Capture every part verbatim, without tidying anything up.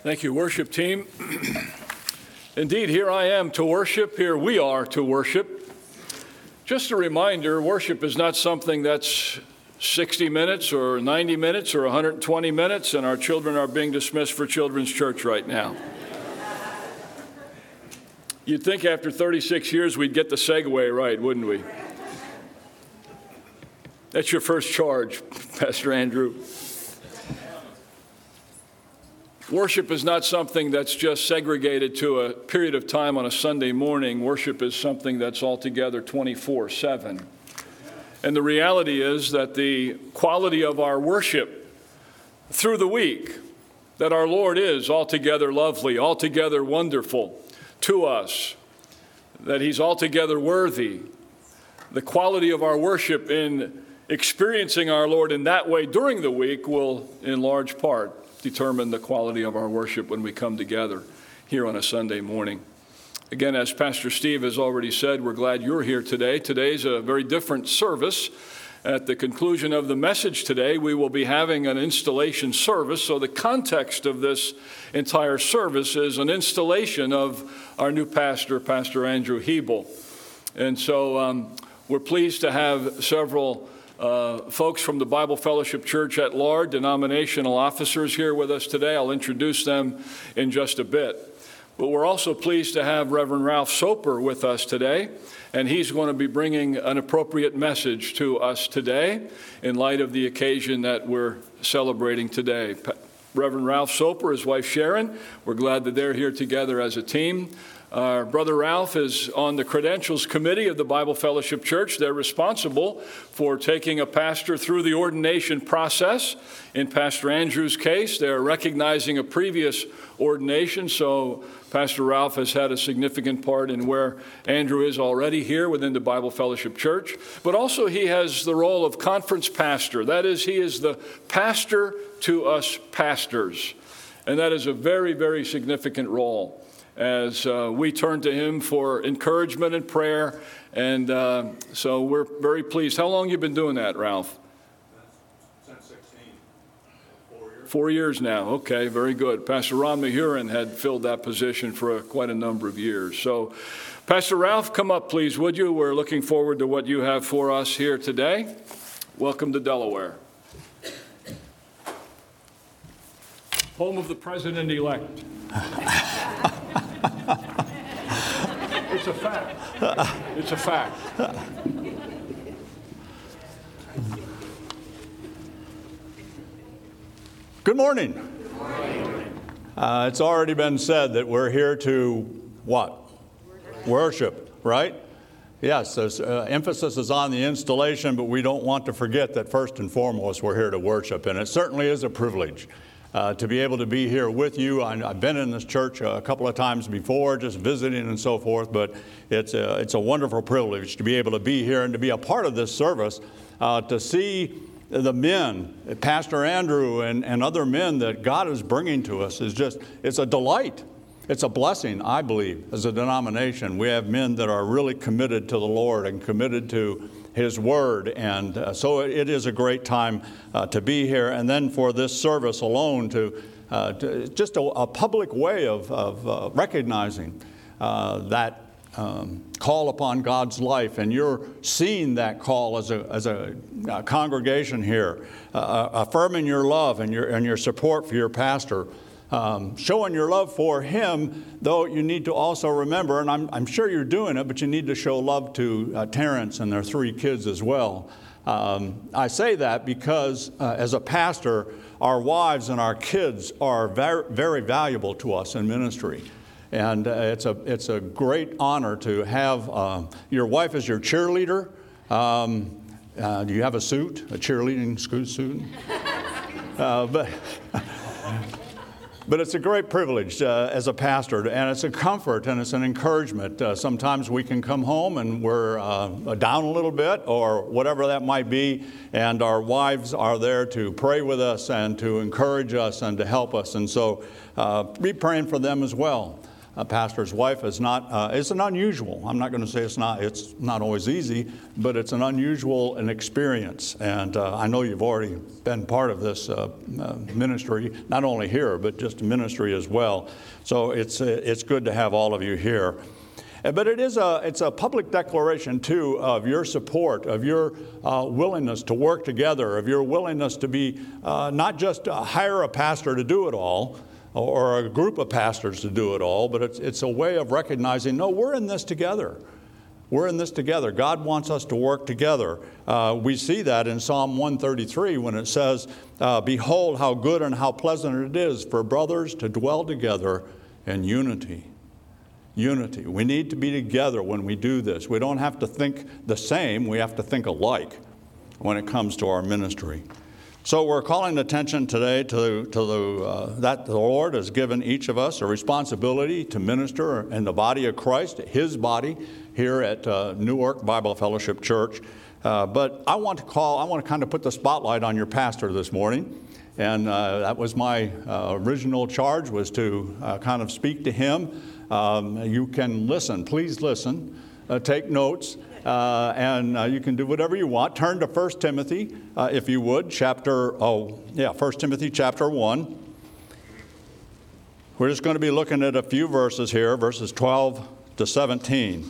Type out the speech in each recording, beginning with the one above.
Thank you, worship team. Indeed, here I am to worship. Here we are to worship. Just a reminder, worship is not something that's sixty minutes or ninety minutes or one hundred twenty minutes, and our children are being dismissed for Children's Church right now. You'd think after thirty-six years we'd get the segue right, wouldn't we? That's your first charge, Pastor Andrew. Worship is not something that's just segregated to a period of time on a Sunday morning. Worship is something that's altogether twenty-four seven. And the reality is that the quality of our worship through the week, that our Lord is altogether lovely, altogether wonderful to us, that He's altogether worthy. The quality of our worship in experiencing our Lord in that way during the week will, in large part, determine the quality of our worship when we come together here on a Sunday morning. Again, as Pastor Steve has already said, we're glad you're here today. Today's a very different service. At the conclusion of the message today, we will be having an installation service. So the context of this entire service is an installation of our new pastor, Pastor Andrew Hebel. And so um, we're pleased to have several Uh, folks from the Bible Fellowship Church at large, denominational officers here with us today. I'll introduce them in just a bit. But we're also pleased to have Reverend Ralph Soper with us today, and he's going to be bringing an appropriate message to us today in light of the occasion that we're celebrating today. Pa- Reverend Ralph Soper, his wife Sharon, we're glad that they're here together as a team. Our brother Ralph is on the Credentials Committee of the Bible Fellowship Church. They're responsible for taking a pastor through the ordination process. In Pastor Andrew's case, they're recognizing a previous ordination, so Pastor Ralph has had a significant part in where Andrew is already here within the Bible Fellowship Church. But also he has the role of conference pastor. That is, he is the pastor to us pastors. And that is a very, very significant role as uh, we turn to him for encouragement and prayer. And uh, so we're very pleased. How long have you been doing that, Ralph? Since sixteen. Four years. Four years now. Okay, very good. Pastor Ron Mahurin had filled that position for quite a number of years. So, Pastor Ralph, come up, please, would you? We're looking forward to what you have for us here today. Welcome to Delaware. Home of the President-elect. It's a fact. It's a fact. Good morning. Good morning. Uh, it's already been said that we're here to what? Worship, Worship right? Yes, there's, uh, emphasis is on the installation, but we don't want to forget that first and foremost we're here to worship, and it certainly is a privilege. Uh, to be able to be here with you. I, I've been in this church a couple of times before, just visiting and so forth, but it's a, it's a wonderful privilege to be able to be here and to be a part of this service, uh, to see the men, Pastor Andrew and, and other men that God is bringing to us is just, it's a delight. It's a blessing, I believe, as a denomination. We have men that are really committed to the Lord and committed to His Word, and uh, so it is a great time uh, to be here. And then for this service alone, to, uh, to just a, a public way of, of uh, recognizing uh, that um, call upon God's life, and you're seeing that call as a as a, a congregation here, uh, affirming your love and your and your support for your pastor. Um, showing your love for him, though you need to also remember, and I'm, I'm sure you're doing it, but you need to show love to uh, Terrence and their three kids as well. Um, I say that because uh, as a pastor, our wives and our kids are very, very valuable to us in ministry. And uh, it's a it's a great honor to have uh, your wife as your cheerleader. Um, uh, do you have a suit, a cheerleading suit? Uh, but... But it's a great privilege uh, as a pastor, and it's a comfort and it's an encouragement. Uh, sometimes we can come home and we're uh, down a little bit or whatever that might be, and our wives are there to pray with us and to encourage us and to help us. And so uh, be praying for them as well. a pastor's wife is not, uh, it's an unusual, I'm not going to say it's not, it's not always easy, but it's an unusual an experience. And uh, I know you've already been part of this uh, uh, ministry, not only here, but just ministry as well. So it's, it's good to have all of you here. But it is a, it's a public declaration, too, of your support, of your uh, willingness to work together, of your willingness to be uh, not just uh, hire a pastor to do it all, or a group of pastors to do it all, but it's, it's a way of recognizing, no, we're in this together. We're in this together. God wants us to work together. Uh, we see that in Psalm one thirty-three when it says, uh, behold how good and how pleasant it is for brothers to dwell together in unity. Unity. We need to be together when we do this. We don't have to think the same. We have to think alike when it comes to our ministry. So we're calling attention today to, to the, uh, that the Lord has given each of us a responsibility to minister in the body of Christ, His body, here at uh, Newark Bible Fellowship Church. Uh, but I want to call, I want to kind of put the spotlight on your pastor this morning. And uh, that was my uh, original charge, was to uh, kind of speak to him. Um, you can listen, please listen, uh, take notes. Uh, and uh, you can do whatever you want. Turn to First Timothy, uh, if you would, chapter, oh, yeah, First Timothy chapter one. We're just going to be looking at a few verses here, verses twelve to seventeen.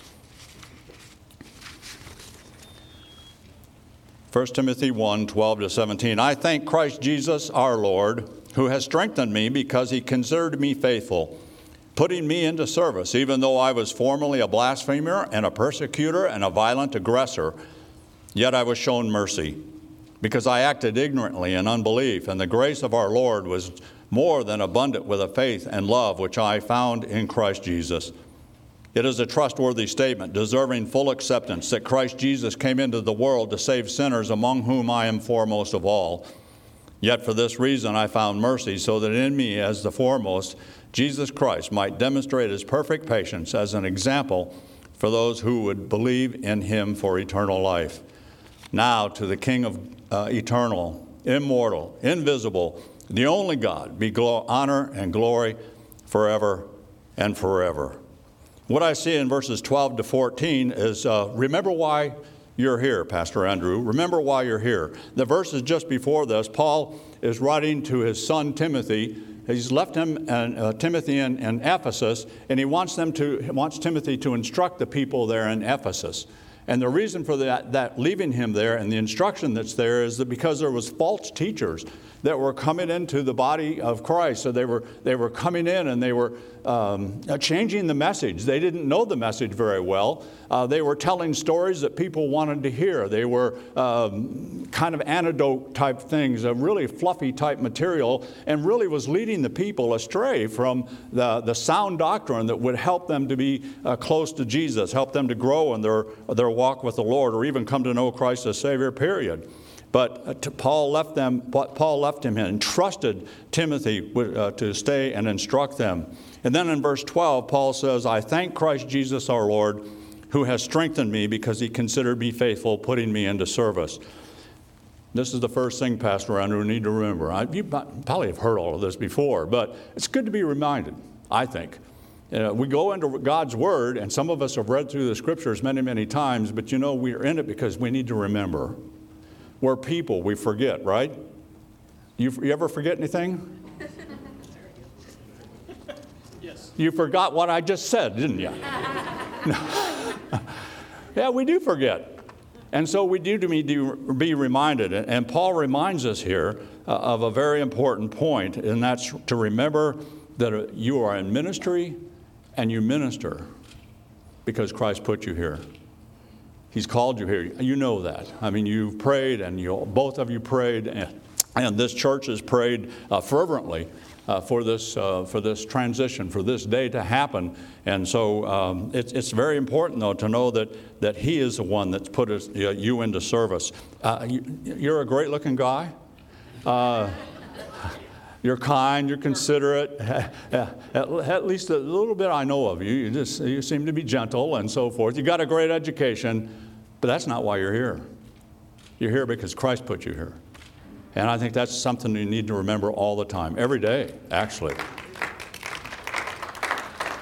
First Timothy one, twelve to seventeen. I thank Christ Jesus our Lord, who has strengthened me because He considered me faithful, putting me into service, even though I was formerly a blasphemer and a persecutor and a violent aggressor. Yet I was shown mercy, because I acted ignorantly in unbelief, and the grace of our Lord was more than abundant with the faith and love which I found in Christ Jesus. It is a trustworthy statement, deserving full acceptance, that Christ Jesus came into the world to save sinners, among whom I am foremost of all. Yet for this reason I found mercy, so that in me as the foremost, Jesus Christ might demonstrate His perfect patience as an example for those who would believe in Him for eternal life. Now to the King of uh, eternal, immortal, invisible, the only God, be glo- honor and glory forever and forever. What I see in verses twelve to fourteen is, uh, remember why you're here, Pastor Andrew. Remember why you're here. The verses just before this, Paul is writing to his son Timothy. He's left him and uh, Timothy in, in Ephesus, and he wants them to wants Timothy to instruct the people there in Ephesus. And the reason for that, that leaving him there and the instruction that's there is that because there was false teachers that were coming into the body of Christ. So they were they were coming in and they were um, changing the message. They didn't know the message very well. Uh, they were telling stories that people wanted to hear. They were um, kind of anecdote type things, a really fluffy type material, and really was leading the people astray from the, the sound doctrine that would help them to be uh, close to Jesus, help them to grow in their, their walk with the Lord, or even come to know Christ as Savior, period. But uh, to Paul left them. Paul left him and trusted Timothy uh, to stay and instruct them. And then in verse twelve, Paul says, I thank Christ Jesus our Lord, who has strengthened me because He considered me faithful, putting me into service. This is the first thing, Pastor Andrew, you need to remember. I, you probably have heard all of this before, but it's good to be reminded, I think. Uh, we go into God's Word, and some of us have read through the Scriptures many, many times, but you know, we're in it because we need to remember. We're people, we forget, right? You, you ever forget anything? Yes. You forgot what I just said, didn't you? No. Yeah, we do forget. And so we do need to be reminded. And Paul reminds us here uh, of a very important point, and that's to remember that you are in ministry and you minister because Christ put you here. He's called you here. You know that. I mean, you've prayed, and you both of you prayed, and, and this church has prayed uh, fervently uh, for this uh, for this transition, for this day to happen. And so um, it's it's very important, though, to know that that He is the one that's put us, uh, you into service. Uh, you, you're a great-looking guy. Uh, You're kind, you're considerate. At, at least a little bit I know of you. You just you seem to be gentle and so forth. You got a great education, but that's not why you're here. You're here because Christ put you here. And I think that's something you need to remember all the time, every day, actually.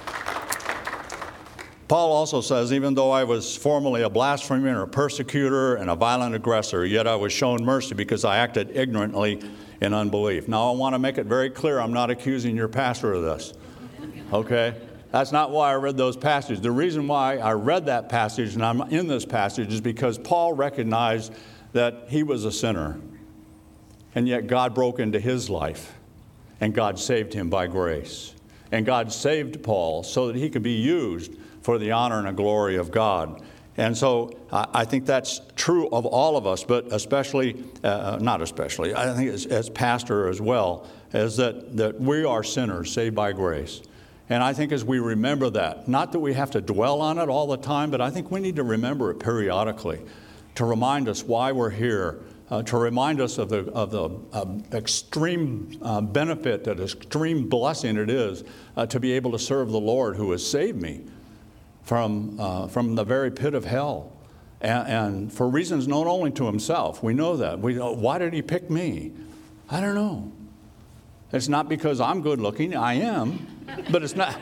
Paul also says, even though I was formerly a blasphemer and a persecutor and a violent aggressor, yet I was shown mercy because I acted ignorantly in unbelief. Now, I want to make it very clear, I'm not accusing your pastor of this, okay? That's not why I read those passages. The reason why I read that passage and I'm in this passage is because Paul recognized that he was a sinner, and yet God broke into his life, and God saved him by grace. And God saved Paul so that he could be used for the honor and the glory of God. And so uh, I think that's true of all of us, but especially, uh, not especially, I think as, as pastor as well, is that, that we are sinners saved by grace. And I think as we remember that, not that we have to dwell on it all the time, but I think we need to remember it periodically to remind us why we're here, uh, to remind us of the, of the uh, extreme uh, benefit, that extreme blessing it is uh, to be able to serve the Lord who has saved me from, uh, from the very pit of hell. And, and for reasons known only to himself. We know that. We know, why did he pick me? I don't know. It's not because I'm good looking. I am. But it's not.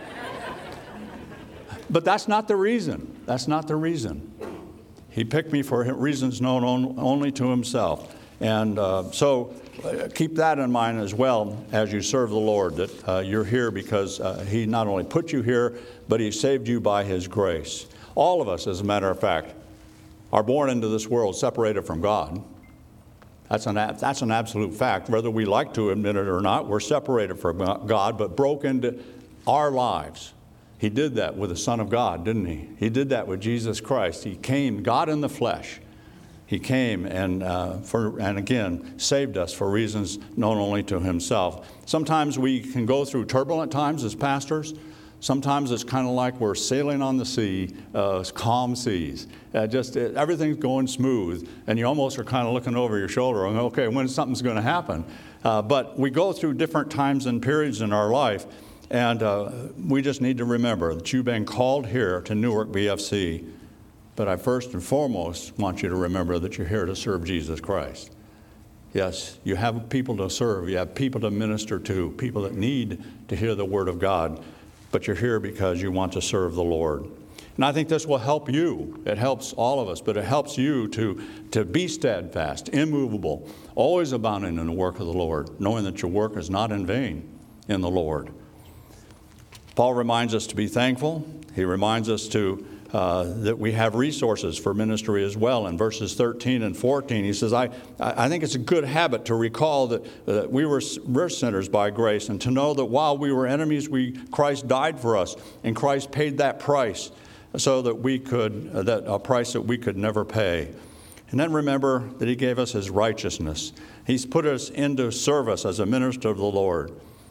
But that's not the reason. That's not the reason. He picked me for reasons known on, only to himself. And uh, so uh, keep that in mind as well as you serve the Lord, that uh, you're here because uh, he not only put you here, but he saved you by his grace. All of us, as a matter of fact, are born into this world separated from God. That's an, that's an absolute fact. Whether we like to admit it or not, we're separated from God, but broke into our lives. He did that with the Son of God, didn't he? He did that with Jesus Christ. He came, God in the flesh. He came and, uh, for, and again, saved us for reasons known only to himself. Sometimes we can go through turbulent times as pastors. Sometimes it's kind of like we're sailing on the sea, uh, calm seas. Uh, just it, everything's going smooth, and you almost are kind of looking over your shoulder and, okay, when something's going to happen. Uh, but we go through different times and periods in our life, and uh, we just need to remember that you've been called here to Newark B F C. But I first and foremost want you to remember that you're here to serve Jesus Christ. Yes, you have people to serve. You have people to minister to, people that need to hear the Word of God. But you're here because you want to serve the Lord. And I think this will help you. It helps all of us, but it helps you to, to be steadfast, immovable, always abounding in the work of the Lord, knowing that your work is not in vain in the Lord. Paul reminds us to be thankful. He reminds us to uh, that we have resources for ministry as well. In verses thirteen and fourteen, he says, I, I think it's a good habit to recall that, that we were, were sinners by grace, and to know that while we were enemies, we Christ died for us, and Christ paid that price so that we could, uh, that a price that we could never pay. And then remember that he gave us his righteousness. He's put us into service as a minister of the Lord.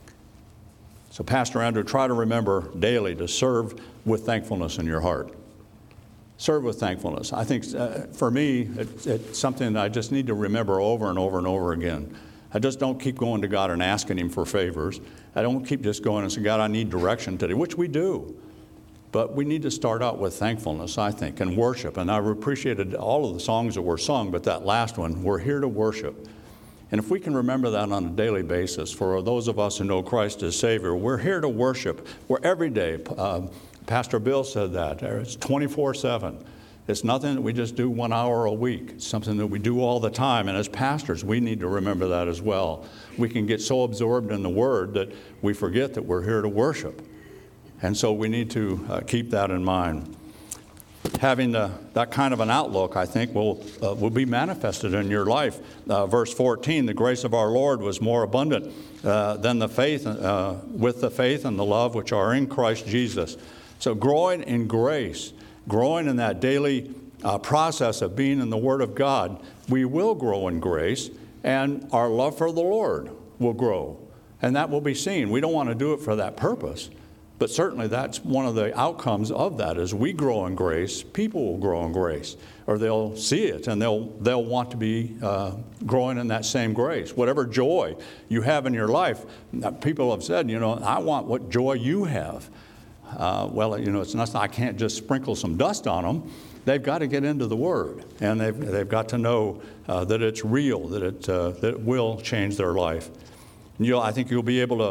So, Pastor Andrew, try to remember daily to serve with thankfulness in your heart. Serve with thankfulness. I think uh, for me, it, it's something that I just need to remember over and over and over again. I just don't keep going to God and asking him for favors. I don't keep just going and saying, God, I need direction today, which we do. But we need to start out with thankfulness, I think, and worship. And I appreciated all of the songs that were sung, but that last one, we're here to worship. And if we can remember that on a daily basis, for those of us who know Christ as Savior, we're here to worship. We're every day. Uh, Pastor Bill said that. It's twenty-four seven. It's nothing that we just do one hour a week. It's something that we do all the time. And as pastors, we need to remember that as well. We can get so absorbed in the Word that we forget that we're here to worship. And so we need to uh, keep that in mind. Having the, that kind of an outlook, I think, will, uh, will be manifested in your life. Uh, verse fourteen, the grace of our Lord was more abundant uh, than the faith, uh, with the faith and the love which are in Christ Jesus. So growing in grace, growing in that daily uh, process of being in the Word of God, we will grow in grace, and our love for the Lord will grow. And that will be seen. We don't want to do it for that purpose. But certainly that's one of the outcomes of that. As we grow in grace, people will grow in grace, or they'll see it and they'll they'll want to be uh, growing in that same grace. Whatever joy you have in your life, people have said, you know, I want what joy you have. Uh, well, you know, it's not, I can't just sprinkle some dust on them. They've got to get into the Word, and they've they've got to know uh, that it's real, that it uh, that it will change their life. And you'll, I think you'll be able to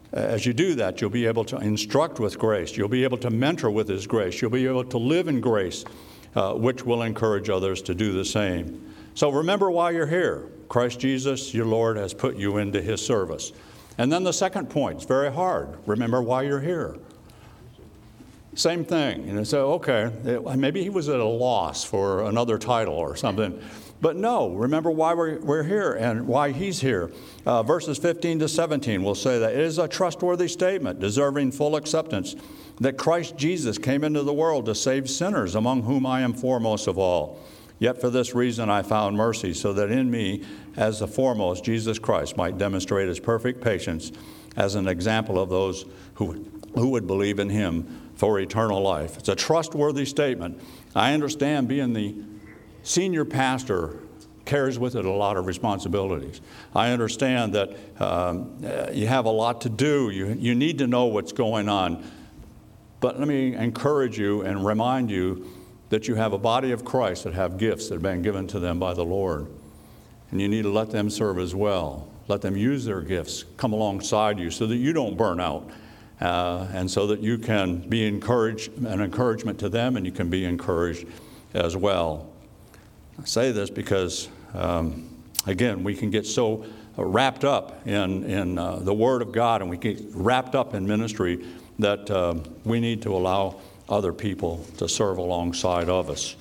As you do that, you'll be able to instruct with grace. You'll be able to mentor with His grace. You'll be able to live in grace, uh, which will encourage others to do the same. So remember why you're here. Christ Jesus, your Lord, has put you into His service. And then the second point, it's very hard. Remember why you're here. Same thing. And so, okay, maybe he was at a loss for another title or something. But no, remember why we're, we're here and why he's here. Uh, verses fifteen to seventeen will say that it is a trustworthy statement, deserving full acceptance, that Christ Jesus came into the world to save sinners, among whom I am foremost of all. Yet for this reason I found mercy, so that in me, as the foremost, Jesus Christ might demonstrate His perfect patience as an example of those who, who would believe in Him for eternal life. It's a trustworthy statement. I understand being the senior pastor carries with it a lot of responsibilities. I understand that um, you have a lot to do. You, you need to know what's going on. But let me encourage you and remind you that you have a body of Christ that have gifts that have been given to them by the Lord. And you need to let them serve as well. Let them use their gifts, come alongside you so that you don't burn out. Uh, and so that you can be encouraged, an encouragement to them, and you can be encouraged as well. I say this because, um, again, we can get so wrapped up in, in uh, the Word of God, and we get wrapped up in ministry that uh, we need to allow other people to serve alongside of us.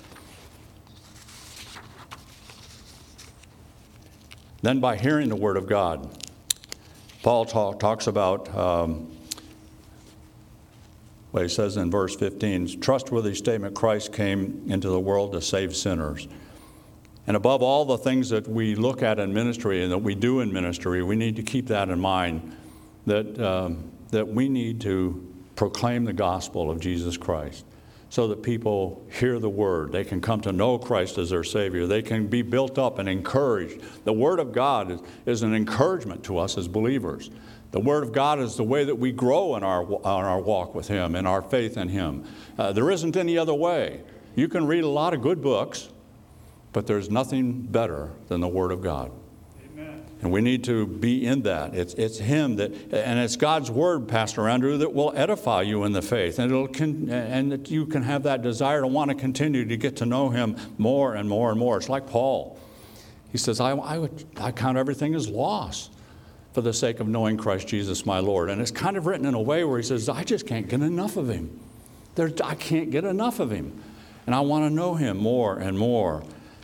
Then by hearing the Word of God, Paul talk, talks about um, what he says in verse fifteen, trustworthy statement, Christ came into the world to save sinners. And above all the things that we look at in ministry and that we do in ministry, we need to keep that in mind, that, um, that we need to proclaim the gospel of Jesus Christ so that people hear the word. They can come to know Christ as their Savior. They can be built up and encouraged. The Word of God is, is an encouragement to us as believers. The Word of God is the way that we grow in our, on our walk with Him, in our faith in Him. Uh, there isn't any other way. You can read a lot of good books, but there's nothing better than the Word of God. Amen. And we need to be in that. It's, it's Him that, and it's God's Word, Pastor Andrew, that will edify you in the faith. And, it'll con, and that you can have that desire to want to continue to get to know Him more and more and more. It's like Paul. He says, I, I, would, I count everything as loss for the sake of knowing Christ Jesus my Lord. And it's kind of written in a way where he says, I just can't get enough of Him. There, I can't get enough of Him. And I want to know Him more and more.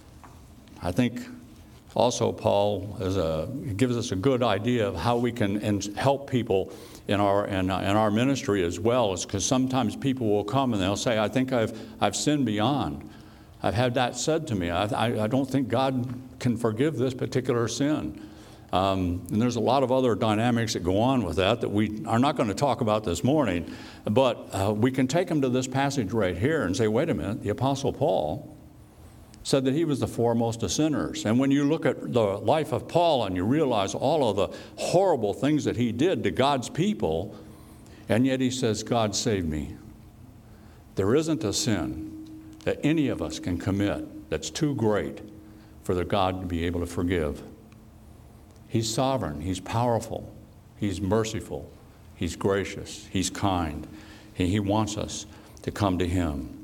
I think also Paul is a, gives us a good idea of how we can and help people in our, in, in our ministry as well. Is because sometimes people will come and they'll say, I think I've, I've sinned beyond. I've had that said to me. I, I, I don't think God can forgive this particular sin. Um, and there's a lot of other dynamics that go on with that that we are not going to talk about this morning. But uh, we can take them to this passage right here and say, wait a minute, the Apostle Paul said that he was the foremost of sinners. And when you look at the life of Paul and you realize all of the horrible things that he did to God's people, and yet he says, God saved me. There isn't a sin that any of us can commit that's too great for the God to be able to forgive. He's sovereign, He's powerful, He's merciful, He's gracious, He's kind. He, he wants us to come to Him.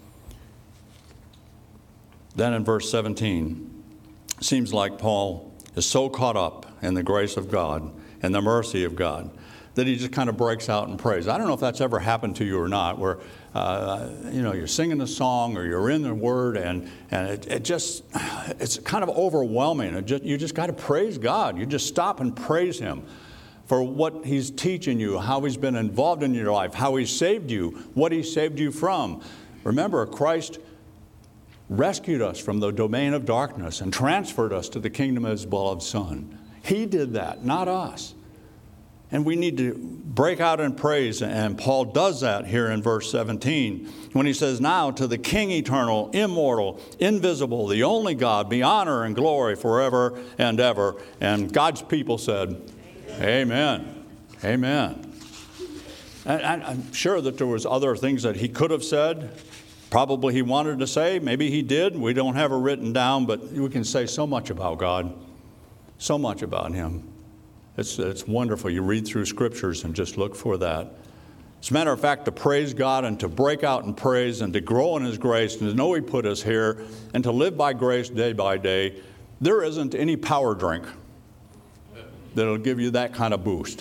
Then in verse seventeen, it seems like Paul is so caught up in the grace of God and the mercy of God that he just kind of breaks out in praise. I don't know if that's ever happened to you or not, where uh, you know, you're singing a song or you're in the Word and, and it, it just, it's kind of overwhelming. It just, you just got to praise God. You just stop and praise Him for what He's teaching you, how He's been involved in your life, how He saved you, what He saved you from. Remember, Christ rescued us from the domain of darkness and transferred us to the kingdom of His beloved Son. He did that, not us. And we need to break out in praise, and Paul does that here in verse seventeen when he says, now to the King eternal, immortal, invisible, the only God, be honor and glory forever and ever. And God's people said, Amen. Amen. Amen. And I'm sure that there was other things that he could have said. Probably he wanted to say. Maybe he did. We don't have it written down, but we can say so much about God, so much about Him. It's, it's wonderful. You read through scriptures and just look for that. As a matter of fact, to praise God and to break out in praise and to grow in His grace and to know He put us here and to live by grace day by day, there isn't any power drink that'll give you that kind of boost.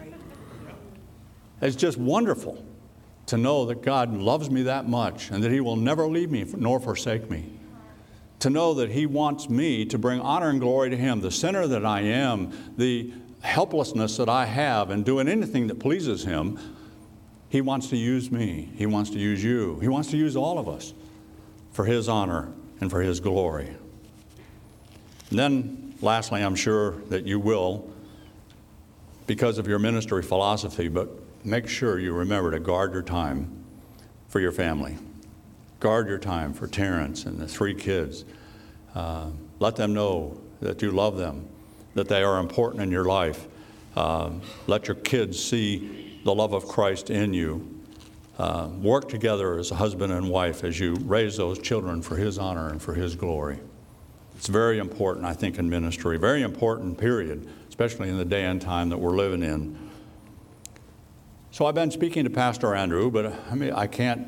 It's just wonderful to know that God loves me that much and that He will never leave me nor forsake me. To know that He wants me to bring honor and glory to Him, the sinner that I am, the helplessness that I have in doing anything that pleases Him. He wants to use me. He wants to use you. He wants to use all of us for His honor and for His glory. And then, lastly, I'm sure that you will, because of your ministry philosophy, but make sure you remember to guard your time for your family. Guard your time for Terrence and the three kids. Uh, let them know that you love them, that they are important in your life. Uh, let your kids see the love of Christ in you. Uh, work together as a husband and wife as you raise those children for His honor and for His glory. It's very important, I think, in ministry. Very important, period, especially in the day and time that we're living in. So I've been speaking to Pastor Andrew, but I mean, I can't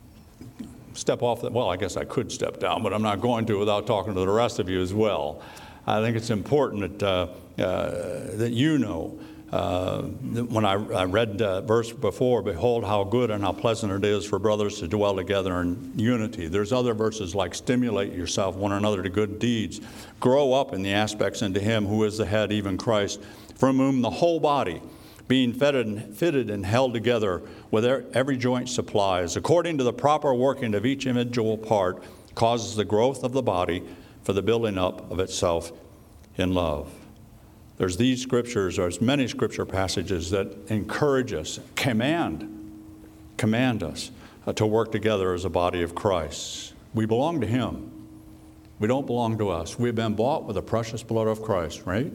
step off the, well, I guess I could step down, but I'm not going to without talking to the rest of you as well. I think it's important that, uh, uh, that you know, uh, that when I, I read the verse before, behold how good and how pleasant it is for brothers to dwell together in unity. There's other verses like stimulate yourself one another to good deeds. Grow up in the aspects into Him who is the head, even Christ, from whom the whole body, being fitted and, fitted and held together with every joint supplies, according to the proper working of each individual part, causes the growth of the body for the building up of itself in love. There's these scriptures, there's many scripture passages that encourage us, command, command us uh, to work together as a body of Christ. We belong to Him. We don't belong to us. We've been bought with the precious blood of Christ, right?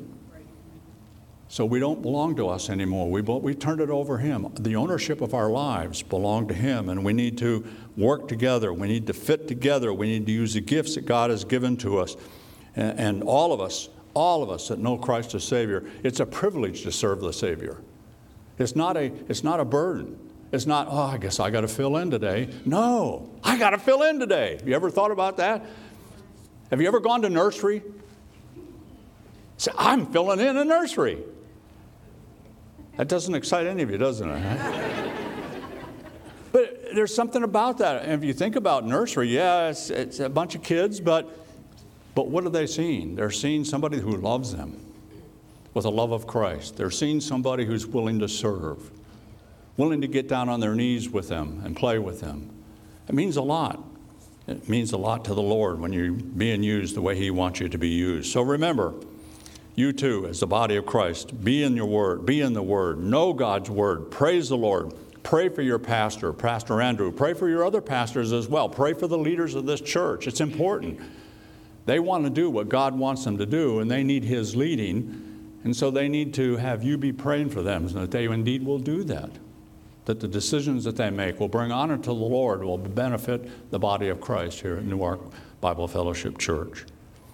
So we don't belong to us anymore. We, we turned it over to Him. The ownership of our lives belong to Him, and we need to work together. We need to fit together. We need to use the gifts that God has given to us. And, and all of us, all of us that know Christ as Savior, it's a privilege to serve the Savior. It's not a, it's not a burden. It's not, oh, I guess I got to fill in today. No, I got to fill in today. Have you ever thought about that? Have you ever gone to nursery? Say, I'm filling in a nursery. That doesn't excite any of you, doesn't it? But there's something about that. And if you think about nursery, yeah, it's, it's a bunch of kids, but but what are they seeing? They're seeing somebody who loves them with the love of Christ. They're seeing somebody who's willing to serve, willing to get down on their knees with them and play with them. It means a lot. It means a lot to the Lord when you're being used the way He wants you to be used. So remember, you too, as the body of Christ, be in your word, be in the word, know God's word, praise the Lord, pray for your pastor, Pastor Andrew, pray for your other pastors as well, pray for the leaders of this church. It's important. They want to do what God wants them to do, and they need His leading, and so they need to have you be praying for them so that they indeed will do that, that the decisions that they make will bring honor to the Lord, will benefit the body of Christ here at Newark Bible Fellowship Church.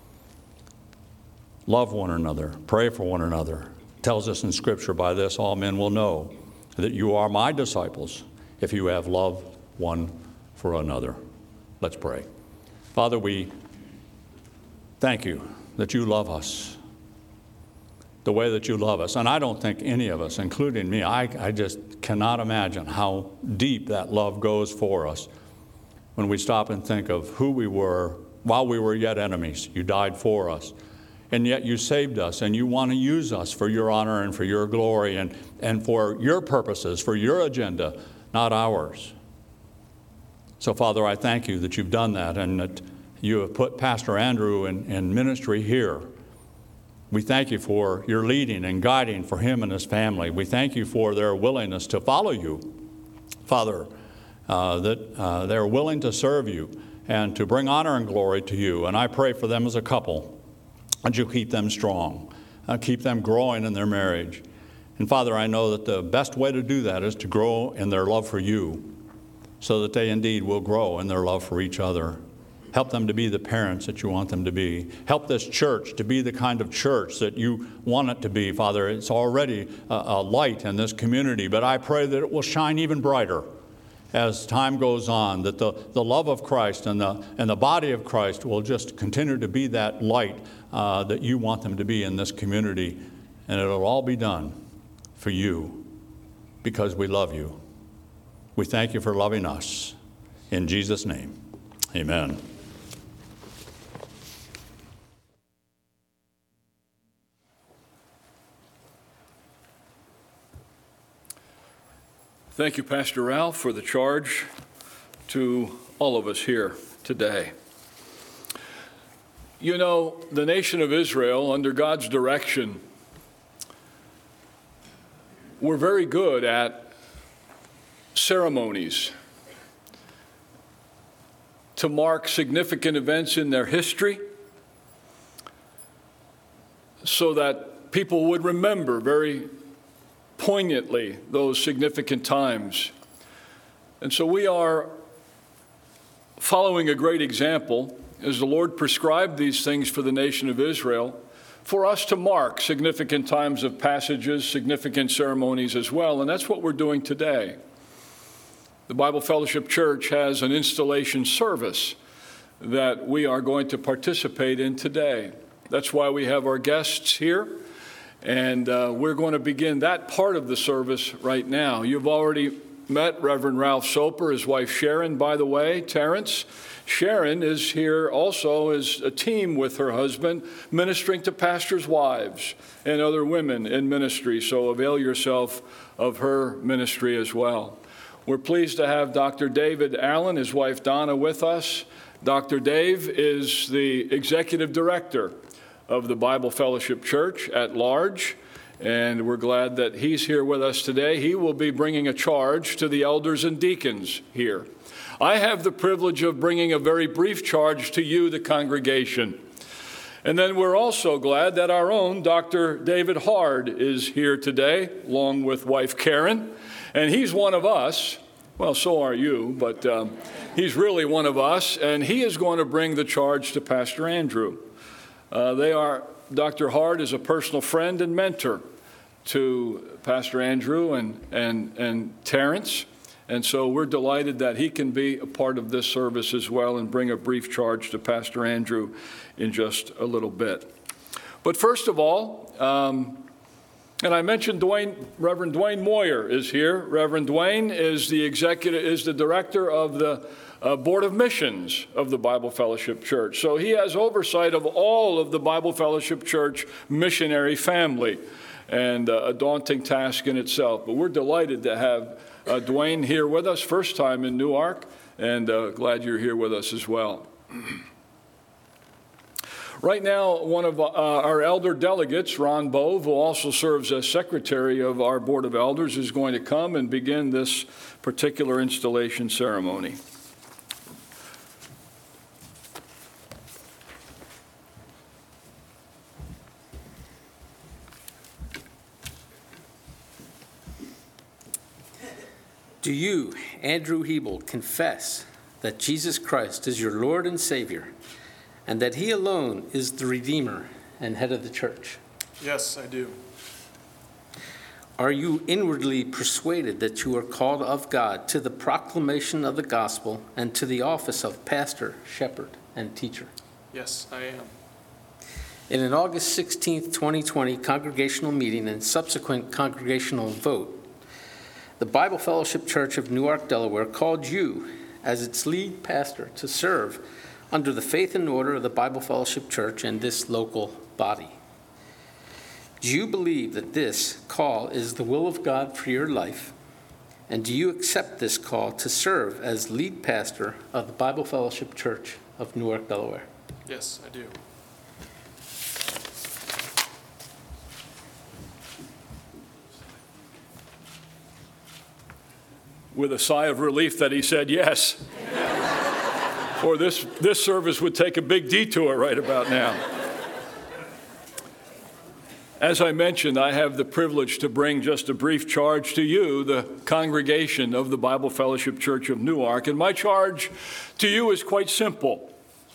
Love one another. Pray for one another. It tells us in Scripture, by this all men will know that you are my disciples if you have love one for another. Let's pray. Father, we thank you that you love us the way that you love us. And I don't think any of us, including me, I, I just cannot imagine how deep that love goes for us when we stop and think of who we were while we were yet enemies. You died for us. And yet you saved us, and you want to use us for your honor and for your glory and, and for your purposes, for your agenda, not ours. So, Father, I thank you that you've done that and that you have put Pastor Andrew in, in ministry here. We thank you for your leading and guiding for him and his family. We thank you for their willingness to follow you, Father, uh, that uh, they're willing to serve you and to bring honor and glory to you. And I pray for them as a couple. And you keep them strong, uh, keep them growing in their marriage. And Father, I know that the best way to do that is to grow in their love for you so that they indeed will grow in their love for each other. Help them to be the parents that you want them to be. Help this church to be the kind of church that you want it to be, Father. It's already a, a light in this community, but I pray that it will shine even brighter as time goes on, that the, the love of Christ and the, and the body of Christ will just continue to be that light uh, that you want them to be in this community. And it'll all be done for you because we love you. We thank you for loving us. In Jesus' name, amen. Thank you, Pastor Ralph, for the charge to all of us here today. You know, the nation of Israel, under God's direction, were very good at ceremonies to mark significant events in their history so that people would remember very poignantly those significant times. And so we are following a great example as the Lord prescribed these things for the nation of Israel, for us to mark significant times of passages, significant ceremonies as well, and that's what we're doing today. The Bible Fellowship Church has an installation service that we are going to participate in today. That's why we have our guests here, and uh, we're going to begin that part of the service right now. You've already met Reverend Ralph Soper, his wife Sharon, by the way, Terrence. Sharon is here also as a team with her husband, ministering to pastors' wives and other women in ministry, so avail yourself of her ministry as well. We're pleased to have Doctor David Allen, his wife Donna, with us. Doctor Dave is the executive director of the Bible Fellowship Church at large, and we're glad that he's here with us today. He will be bringing a charge to the elders and deacons here. I have the privilege of bringing a very brief charge to you, the congregation. And then we're also glad that our own Doctor David Hard is here today, along with wife Karen. And he's one of us. Well, so are you, but um, he's really one of us. And he is going to bring the charge to Pastor Andrew. Uh, they are, Doctor Hard is a personal friend and mentor to Pastor Andrew and, and, and Terrence. And so we're delighted that he can be a part of this service as well and bring a brief charge to Pastor Andrew in just a little bit. But first of all, um, and I mentioned Dwayne, Reverend Dwayne Moyer is here. Reverend Dwayne is the executive, is the director of the uh, Board of Missions of the Bible Fellowship Church. So he has oversight of all of the Bible Fellowship Church missionary family, and uh, a daunting task in itself. But we're delighted to have Uh, Dwayne here with us, first time in Newark, and uh, glad you're here with us as well. Right now, one of uh, our elder delegates, Ron Bove, who also serves as secretary of our Board of Elders, is going to come and begin this particular installation ceremony. Do you, Andrew Hebel, confess that Jesus Christ is your Lord and Savior, and that he alone is the Redeemer and head of the church? Yes, I do. Are you inwardly persuaded that you are called of God to the proclamation of the gospel and to the office of pastor, shepherd, and teacher? Yes, I am. In an August sixteenth, twenty twenty congregational meeting and subsequent congregational vote, the Bible Fellowship Church of Newark, Delaware, called you as its lead pastor to serve under the faith and order of the Bible Fellowship Church and this local body. Do you believe that this call is the will of God for your life? And do you accept this call to serve as lead pastor of the Bible Fellowship Church of Newark, Delaware? Yes, I do. With a sigh of relief that he said yes. Or this, this service would take a big detour right about now. As I mentioned, I have the privilege to bring just a brief charge to you, the congregation of the Bible Fellowship Church of Newark. And my charge to you is quite simple.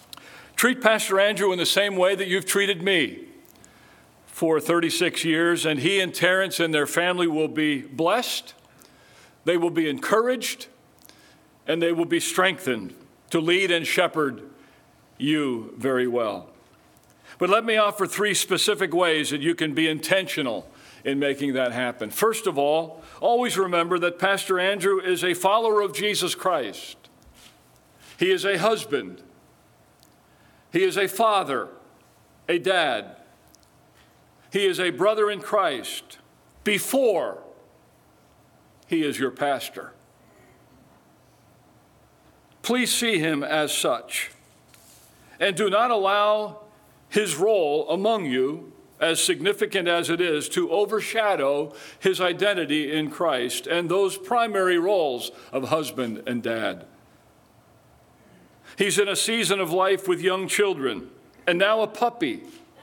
Treat Pastor Andrew in the same way that you've treated me for thirty-six years, and he and Terrence and their family will be blessed, they will be encouraged, and they will be strengthened to lead and shepherd you very well. But let me offer three specific ways that you can be intentional in making that happen. First of all, always remember that Pastor Andrew is a follower of Jesus Christ. He is a husband. He is a father, a dad. He is a brother in Christ before he is your pastor. Please see him as such, and do not allow his role among you, as significant as it is, to overshadow his identity in Christ and those primary roles of husband and dad. He's in a season of life with young children, and now a puppy.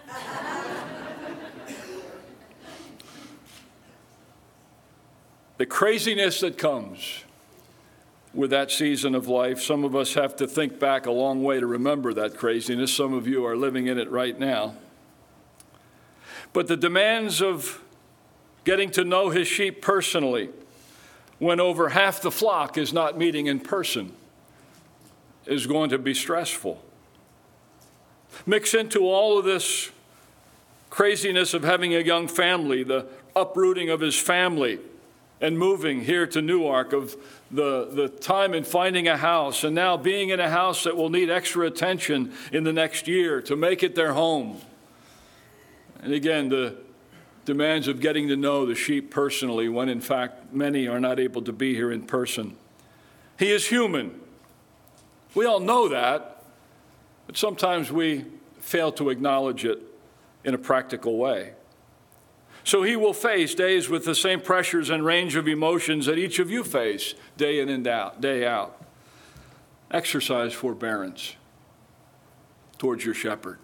The craziness that comes with that season of life, some of us have to think back a long way to remember that craziness. Some of you are living in it right now. But the demands of getting to know his sheep personally, when over half the flock is not meeting in person, is going to be stressful. Mix into all of this craziness of having a young family, the uprooting of his family and moving here to Newark, of the, the time in finding a house, and now being in a house that will need extra attention in the next year to make it their home. And again, the demands of getting to know the sheep personally, when in fact many are not able to be here in person. He is human. We all know that, but sometimes we fail to acknowledge it in a practical way. So he will face days with the same pressures and range of emotions that each of you face day in and out, day out. Exercise forbearance towards your shepherd.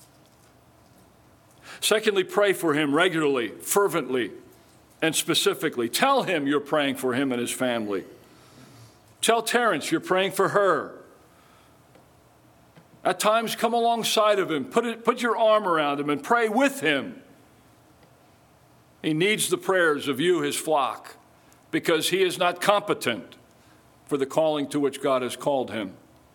Secondly, pray for him regularly, fervently, and specifically. Tell him you're praying for him and his family. Tell Terrence you're praying for her. At times, come alongside of him. Put, it, put your arm around him and pray with him. He needs the prayers of you, his flock, because he is not competent for the calling to which God has called him.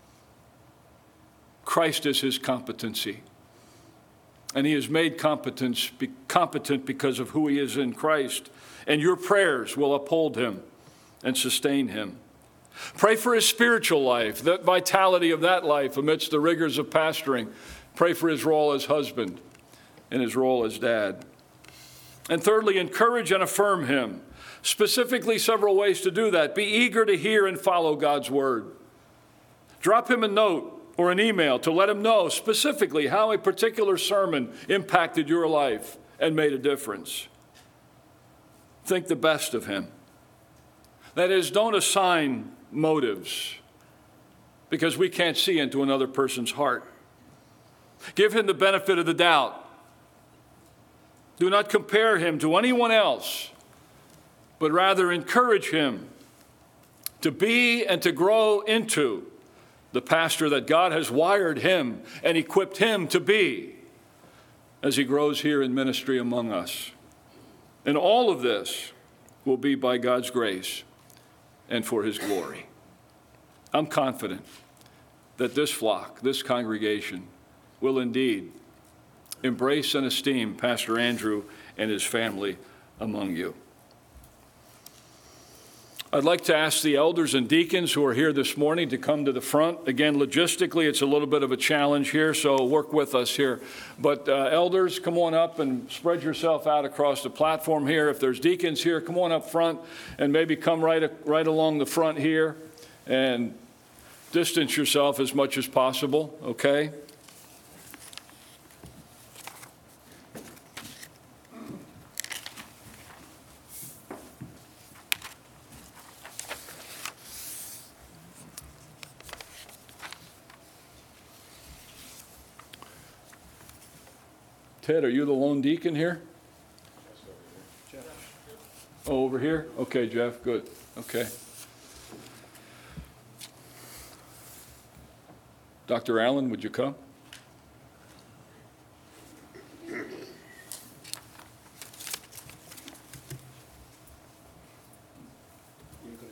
Christ is his competency. And he is made competent because of who he is in Christ. And your prayers will uphold him and sustain him. Pray for his spiritual life, the vitality of that life amidst the rigors of pastoring. Pray for his role as husband and his role as dad. And thirdly, encourage and affirm him. Specifically, several ways to do that. Be eager to hear and follow God's word. Drop him a note or an email to let him know specifically how a particular sermon impacted your life and made a difference. Think the best of him. That is, don't assign motives, because we can't see into another person's heart. Give him the benefit of the doubt. Do not compare him to anyone else, but rather encourage him to be and to grow into the pastor that God has wired him and equipped him to be as he grows here in ministry among us. And all of this will be by God's grace and for his glory. I'm confident that this flock, this congregation, will indeed embrace and esteem Pastor Andrew and his family among you. I'd like to ask the elders and deacons who are here this morning to come to the front. Again, logistically, it's a little bit of a challenge here, so work with us here. But uh, elders, come on up and spread yourself out across the platform here. If there's deacons here, come on up front and maybe come right, right along the front here and distance yourself as much as possible, okay? Ted, are you the lone deacon here? Oh, over here? Okay, Jeff, good. Okay. Doctor Allen, would you come?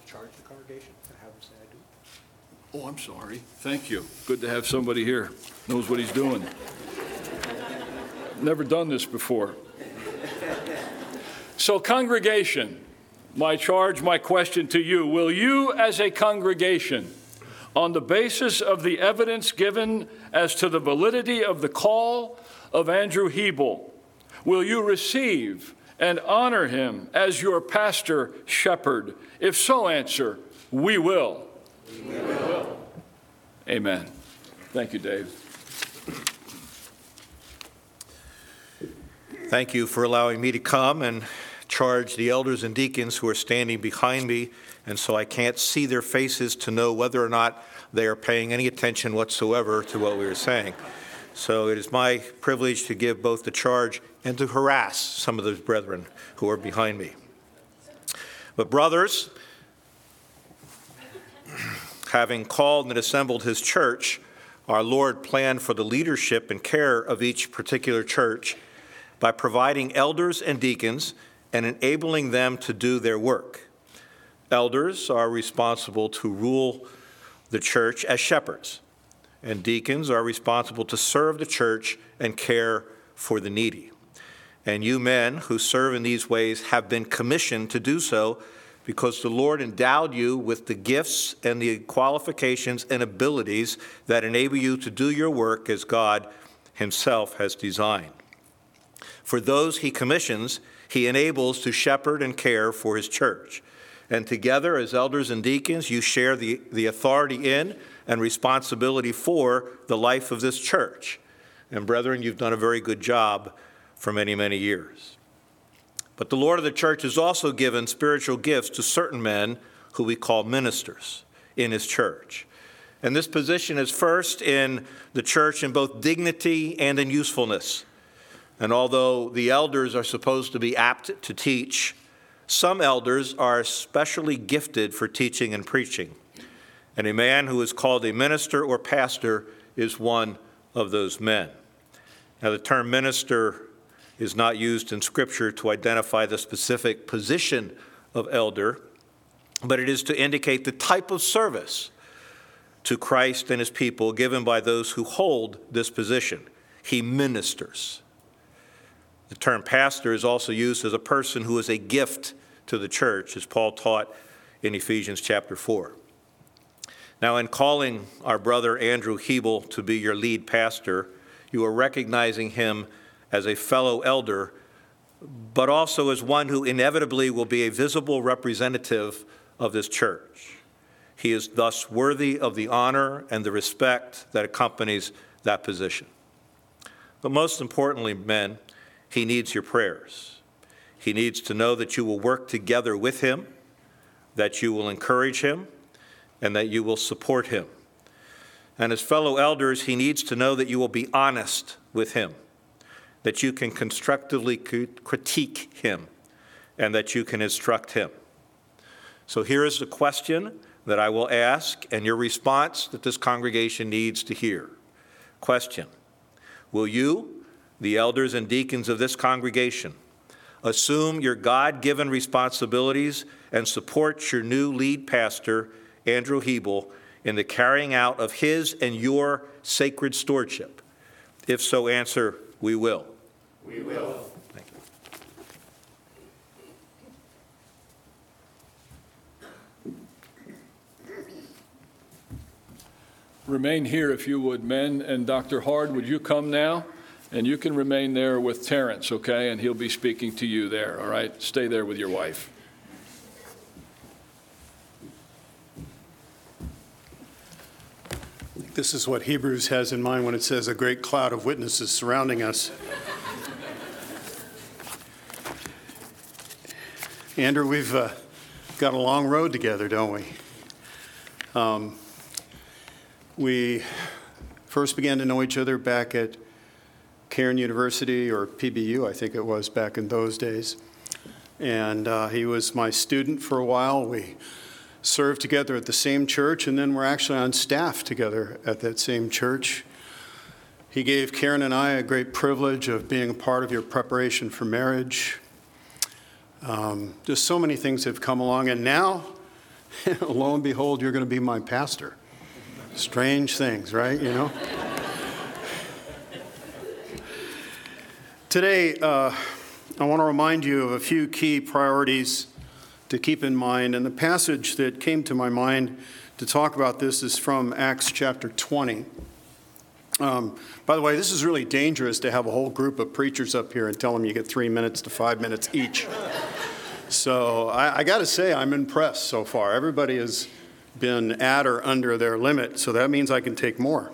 charge the congregation and have them say I do. Oh, I'm sorry. Thank you. Good to have somebody here, knows what he's doing. Never done this before. So, congregation, my charge, my question to you, will you as a congregation, on the basis of the evidence given as to the validity of the call of Andrew Hebel, will you receive and honor him as your pastor shepherd? If so, answer, we will. We will. Amen. Thank you, Dave. Thank you for allowing me to come and charge the elders and deacons who are standing behind me, and so I can't see their faces to know whether or not they are paying any attention whatsoever to what we are saying. So it is my privilege to give both the charge and to harass some of those brethren who are behind me. But brothers, having called and assembled his church, our Lord planned for the leadership and care of each particular church by providing elders and deacons and enabling them to do their work. Elders are responsible to rule the church as shepherds, and deacons are responsible to serve the church and care for the needy. And you men who serve in these ways have been commissioned to do so because the Lord endowed you with the gifts and the qualifications and abilities that enable you to do your work as God himself has designed. For those he commissions, he enables to shepherd and care for his church. And together as elders and deacons, you share the, the authority in and responsibility for the life of this church. And brethren, you've done a very good job for many, many years. But the Lord of the church has also given spiritual gifts to certain men who we call ministers in his church. And this position is first in the church in both dignity and in usefulness. And although the elders are supposed to be apt to teach, some elders are especially gifted for teaching and preaching. And a man who is called a minister or pastor is one of those men. Now, the term minister is not used in Scripture to identify the specific position of elder, but it is to indicate the type of service to Christ and his people given by those who hold this position. He ministers. The term pastor is also used as a person who is a gift to the church, as Paul taught in Ephesians chapter four. Now, in calling our brother Andrew Hebel to be your lead pastor, you are recognizing him as a fellow elder, but also as one who inevitably will be a visible representative of this church. He is thus worthy of the honor and the respect that accompanies that position. But most importantly, men, he needs your prayers. He needs to know that you will work together with him, that you will encourage him, and that you will support him. And as fellow elders, he needs to know that you will be honest with him, that you can constructively critique him, and that you can instruct him. So here is the question that I will ask, and your response that this congregation needs to hear. Question: will you, the elders and deacons of this congregation, assume your God-given responsibilities and support your new lead pastor, Andrew Hebel, in the carrying out of his and your sacred stewardship? If so, answer, we will. We will. Thank you. Remain here if you would, men. And Doctor Hard, would you come now? And you can remain there with Terrence, okay? And he'll be speaking to you there, all right? Stay there with your wife. This is what Hebrews has in mind when it says a great cloud of witnesses surrounding us. Andrew, we've uh, got a long road together, don't we? Um, we first began to know each other back at Cairn University, or P B U, I think it was back in those days. And uh, he was my student for a while. We served together at the same church, and then we're actually on staff together at that same church. He gave Karen and I a great privilege of being a part of your preparation for marriage. Um, just so many things have come along, and now lo and behold, you're going to be my pastor. Strange things, right? You know? Today, uh, I want to remind you of a few key priorities to keep in mind. And the passage that came to my mind to talk about this is from Acts chapter twenty. Um, by the way, this is really dangerous to have a whole group of preachers up here and tell them you get three minutes to five minutes each. So I, I got to say, I'm impressed so far. Everybody has been at or under their limit, so that means I can take more.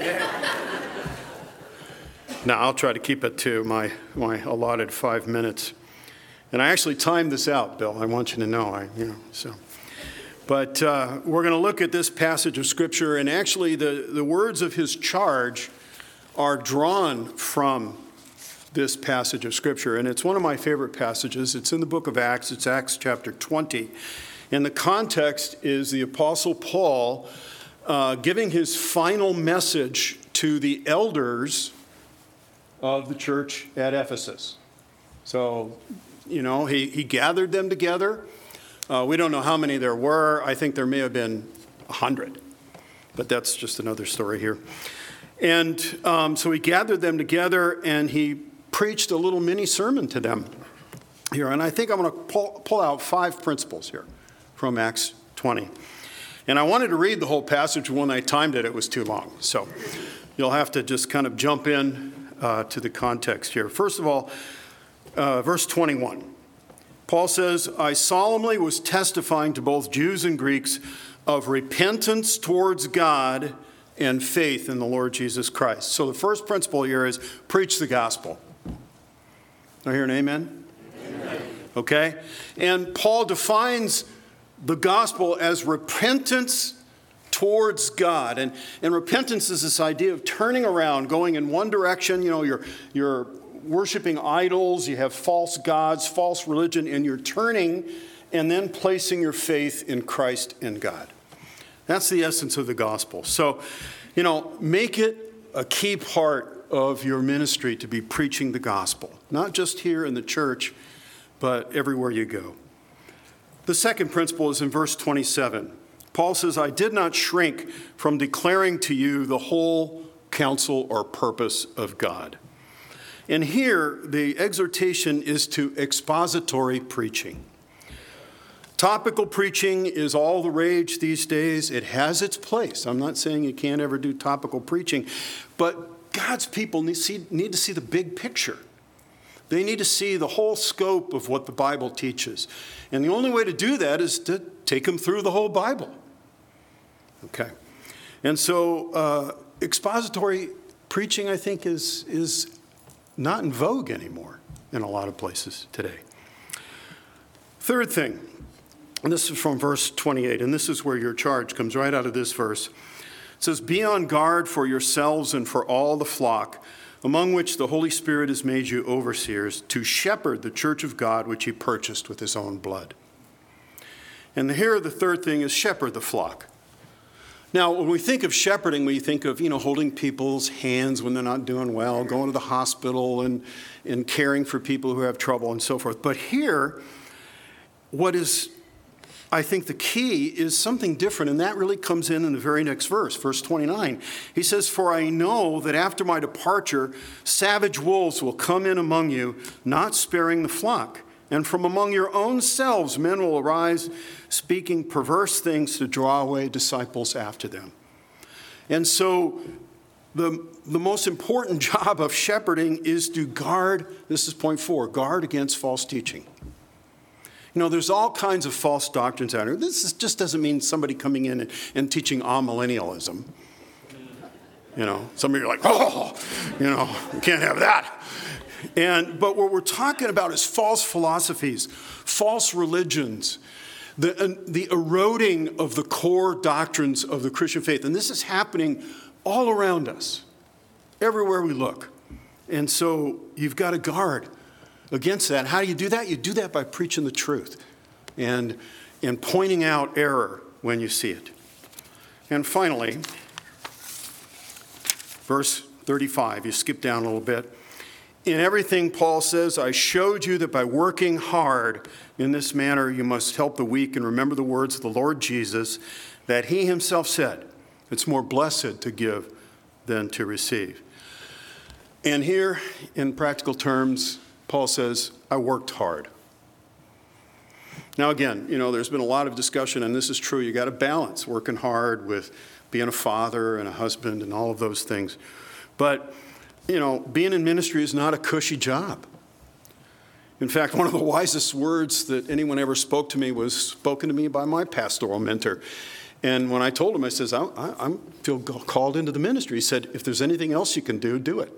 Now, I'll try to keep it to my, my allotted five minutes. And I actually timed this out, Bill. I want you to know. I, you know, so. But uh, we're going to look at this passage of Scripture, and actually the, the words of his charge are drawn from this passage of Scripture. And it's one of my favorite passages. It's in the book of Acts. It's Acts chapter twenty. And the context is the Apostle Paul uh, giving his final message to the elders of the church at Ephesus. So, you know, he, he gathered them together. Uh, we don't know how many there were. I think there may have been a hundred, but that's just another story here. And um, so he gathered them together and he preached a little mini sermon to them here. And I think I'm going to pull, pull out five principles here from Acts twenty. And I wanted to read the whole passage. When I timed it, it was too long. So you'll have to just kind of jump in uh, to the context here. First of all, uh, verse twenty-one. Paul says, I solemnly was testifying to both Jews and Greeks of repentance towards God and faith in the Lord Jesus Christ. So the first principle here is preach the gospel. I hear an amen? Amen. Okay? And Paul defines the gospel as repentance towards God. And, and repentance is this idea of turning around, going in one direction. You know, you're, you're worshiping idols, you have false gods, false religion, and you're turning and then placing your faith in Christ and God. That's the essence of the gospel. So, you know, make it a key part of your ministry to be preaching the gospel, not just here in the church, but everywhere you go. The second principle is in verse twenty-seven. Paul says, I did not shrink from declaring to you the whole counsel or purpose of God. And here, the exhortation is to expository preaching. Topical preaching is all the rage these days. It has its place. I'm not saying you can't ever do topical preaching, but God's people need, see, need to see the big picture. They need to see the whole scope of what the Bible teaches. And the only way to do that is to take them through the whole Bible. Okay. And so uh, expository preaching, I think, is is not in vogue anymore in a lot of places today. Third thing, and this is from verse twenty-eight, and this is where your charge comes right out of this verse. It says, be on guard for yourselves and for all the flock, among which the Holy Spirit has made you overseers, to shepherd the church of God, which he purchased with his own blood. And here the third thing is shepherd the flock. Now, when we think of shepherding, we think of, you know, holding people's hands when they're not doing well, going to the hospital and, and caring for people who have trouble and so forth. But here, what is, I think, the key is something different, and that really comes in in the very next verse, verse twenty-nine. He says, for I know that after my departure, savage wolves will come in among you, not sparing the flock. And from among your own selves, men will arise, speaking perverse things to draw away disciples after them. And so the, the most important job of shepherding is to guard, this is point four, guard against false teaching. You know, there's all kinds of false doctrines out there. This is, just doesn't mean somebody coming in and, and teaching amillennialism. You know, some of you are like, oh, you know, we can't have that. And but what we're talking about is false philosophies, false religions, the, uh, the eroding of the core doctrines of the Christian faith. And this is happening all around us, everywhere we look. And so you've got to guard against that. How do you do that? You do that by preaching the truth and, and pointing out error when you see it. And finally, verse thirty-five, you skip down a little bit. In everything, Paul says, I showed you that by working hard in this manner, you must help the weak and remember the words of the Lord Jesus, that he himself said, it's more blessed to give than to receive. And here, in practical terms, Paul says, I worked hard. Now, again, you know, there's been a lot of discussion, and this is true. You got to balance working hard with being a father and a husband and all of those things. But, you know, being in ministry is not a cushy job. In fact, one of the wisest words that anyone ever spoke to me was spoken to me by my pastoral mentor. And when I told him, I says, I, I, I feel called into the ministry. He said, if there's anything else you can do, do it.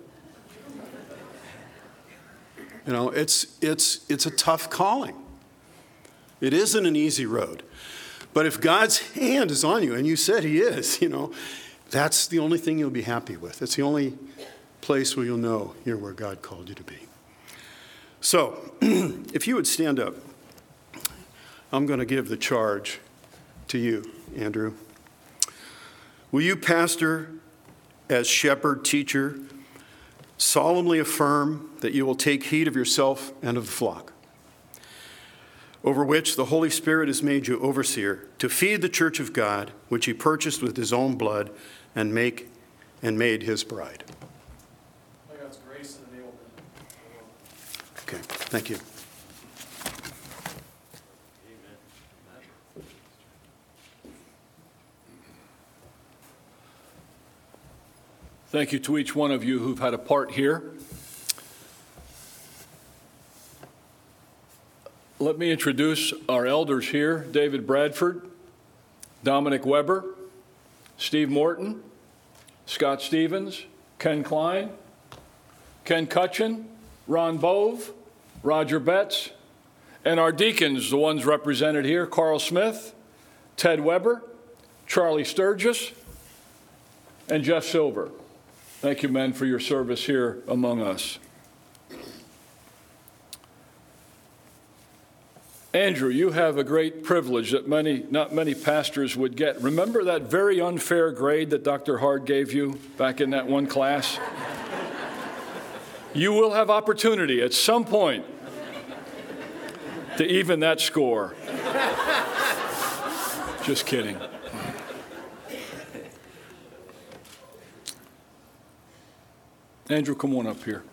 You know, it's, it's, it's a tough calling. It isn't an easy road. But if God's hand is on you, and you said he is, you know, that's the only thing you'll be happy with. It's the only place where you'll know you're where God called you to be. So, if you would stand up, I'm going to give the charge to you, Andrew. Will you, pastor, as shepherd, teacher, solemnly affirm that you will take heed of yourself and of the flock, over which the Holy Spirit has made you overseer, to feed the church of God, which he purchased with his own blood, and make and made his bride? By God's grace and enablement. Okay, thank you. Thank you to each one of you who've had a part here. Let me introduce our elders here: David Bradford, Dominic Weber, Steve Morton, Scott Stevens, Ken Klein, Ken Cutchin, Ron Bove, Roger Betts, and our deacons, the ones represented here: Carl Smith, Ted Weber, Charlie Sturgis, and Jeff Silver. Thank you, men, for your service here among us. Andrew, you have a great privilege that many, not many pastors would get. Remember that very unfair grade that Doctor Hard gave you back in that one class? You will have opportunity at some point to even that score. Just kidding. Andrew, come on up here.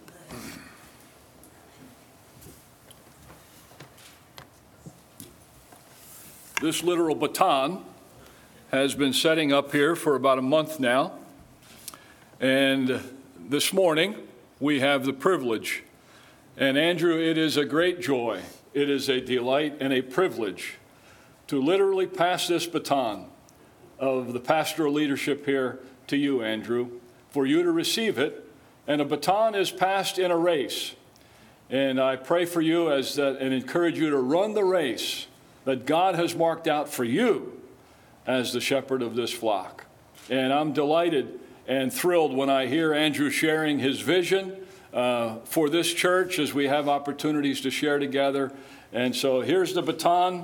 This literal baton has been setting up here for about a month now. And this morning, we have the privilege. And Andrew, it is a great joy. It is a delight and a privilege to literally pass this baton of the pastoral leadership here to you, Andrew, for you to receive it. And a baton is passed in a race. And I pray for you as that and encourage you to run the race that God has marked out for you as the shepherd of this flock. And I'm delighted and thrilled when I hear Andrew sharing his vision uh, for this church as we have opportunities to share together. And so here's the baton.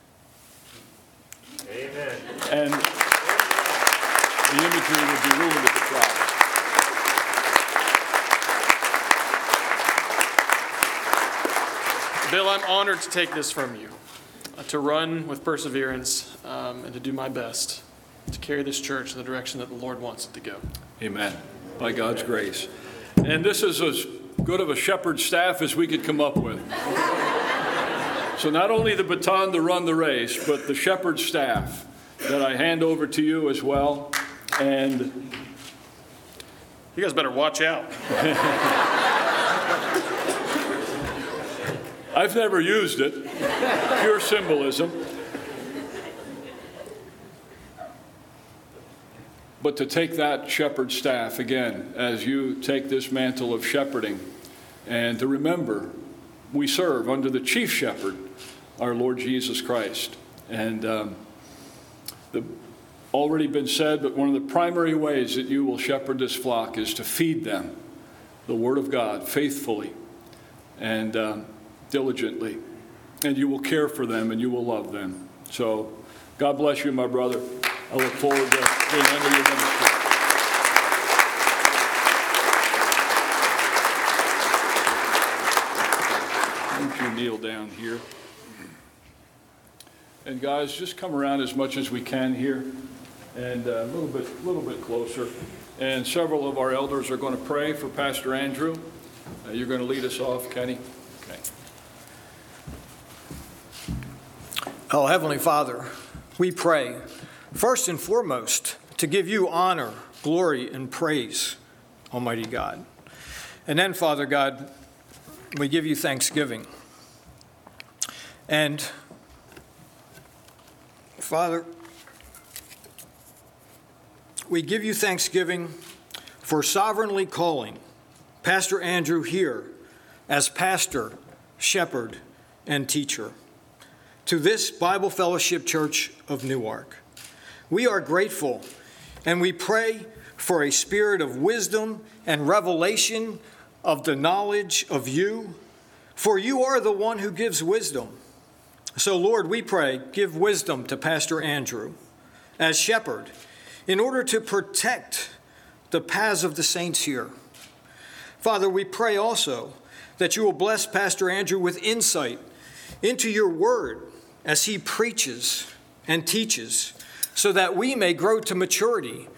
Amen. And the imagery would be ruined at the crowd. Bill, I'm honored to take this from you, uh, to run with perseverance um, and to do my best to carry this church in the direction that the Lord wants it to go. Amen. By God's grace. And this is as good of a shepherd staff as we could come up with. So not only the baton to run the race, but the shepherd staff that I hand over to you as well. And you guys better watch out. I've never used it. Pure symbolism. But to take that shepherd staff again, as you take this mantle of shepherding, and to remember, we serve under the chief shepherd, our Lord Jesus Christ. And um, the already been said, but one of the primary ways that you will shepherd this flock is to feed them the Word of God faithfully and um, diligently. And you will care for them and you will love them. So God bless you, my brother. I look forward to being under your ministry. kneel down here. And guys, just come around as much as we can here, and uh, a little bit, little bit closer. And several of our elders are going to pray for Pastor Andrew. Uh, you're going to lead us off, Kenny. Okay. Oh, Heavenly Father, we pray, first and foremost, to give you honor, glory, and praise, Almighty God. And then, Father God, we give you thanksgiving. And Father, we give you thanksgiving for sovereignly calling Pastor Andrew here as pastor, shepherd, and teacher to this Bible Fellowship Church of Newark. We are grateful, and we pray for a spirit of wisdom and revelation of the knowledge of you, for you are the one who gives wisdom. So, Lord, we pray, give wisdom to Pastor Andrew as shepherd in order to protect the paths of the saints here. Father, we pray also that you will bless Pastor Andrew with insight into your word as he preaches and teaches, so that we may grow to maturity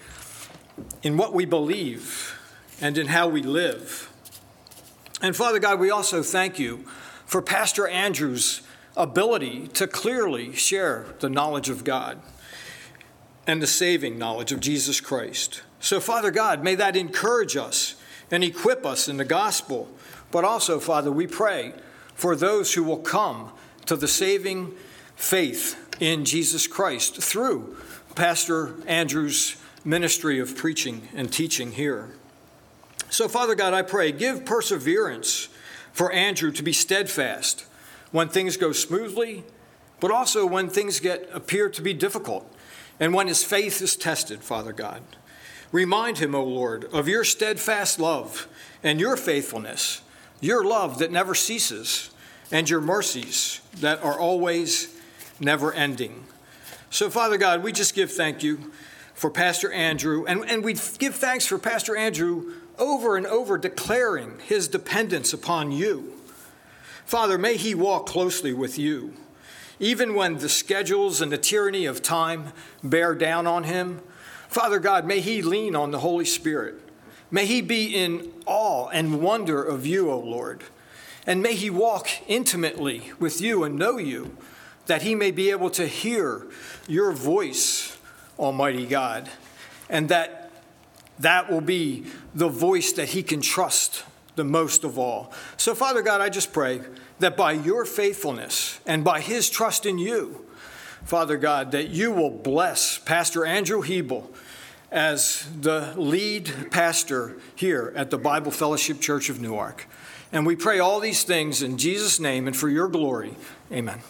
in what we believe and in how we live. And Father God, we also thank you for Pastor Andrew's ability to clearly share the knowledge of God and the saving knowledge of Jesus Christ. So, Father God, may that encourage us and equip us in the gospel. But also, Father, we pray for those who will come to the saving faith in Jesus Christ through Pastor Andrew's ministry of preaching and teaching here. So, Father God, I pray, give perseverance for Andrew to be steadfast when things go smoothly, but also when things get appear to be difficult, and when his faith is tested, Father God. Remind him, O Lord, of your steadfast love and your faithfulness, your love that never ceases, and your mercies that are always never ending. So, Father God, we just give thank you for Pastor Andrew, and, and we give thanks for Pastor Andrew over and over declaring his dependence upon you. Father, may he walk closely with you, even when the schedules and the tyranny of time bear down on him. Father God, may he lean on the Holy Spirit. May he be in awe and wonder of you, O Lord. And may he walk intimately with you and know you, that he may be able to hear your voice, Almighty God, and that that will be the voice that he can trust the most of all. So, Father God, I just pray that by your faithfulness and by his trust in you, Father God, that you will bless Pastor Andrew Hebel as the lead pastor here at the Bible Fellowship Church of Newark. And we pray all these things in Jesus' name and for your glory. Amen.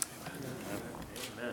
Amen.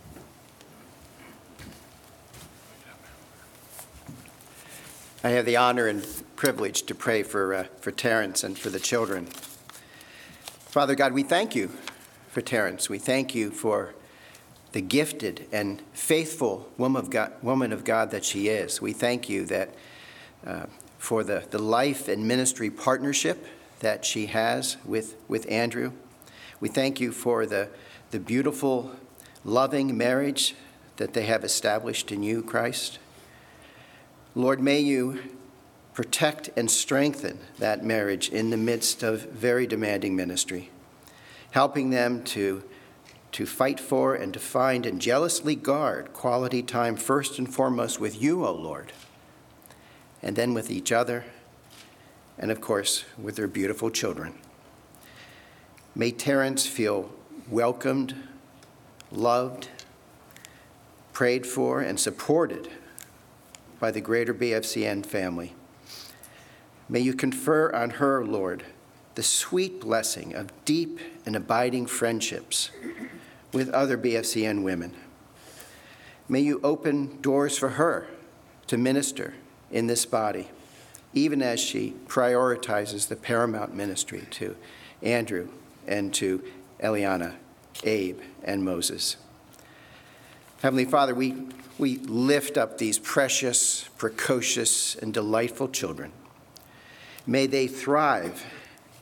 I have the honor and privilege to pray for, uh, for Terrence and for the children. Father God, we thank you for Terrence. We thank you for the gifted and faithful woman of God, woman of God that she is. We thank you that uh, for the, the life and ministry partnership that she has with, with Andrew. We thank you for the, the beautiful, loving marriage that they have established in you, Christ. Lord, may you protect and strengthen that marriage in the midst of very demanding ministry, helping them to, to fight for and to find and jealously guard quality time first and foremost with you, O Lord, and then with each other, and of course, with their beautiful children. May Terrence feel welcomed, loved, prayed for, and supported by the greater B F C N family. May you confer on her, Lord, the sweet blessing of deep and abiding friendships with other B F C N women. May you open doors for her to minister in this body, even as she prioritizes the paramount ministry to Andrew and to Eliana, Abe, and Moses. Heavenly Father, we, we lift up these precious, precocious, and delightful children. May they thrive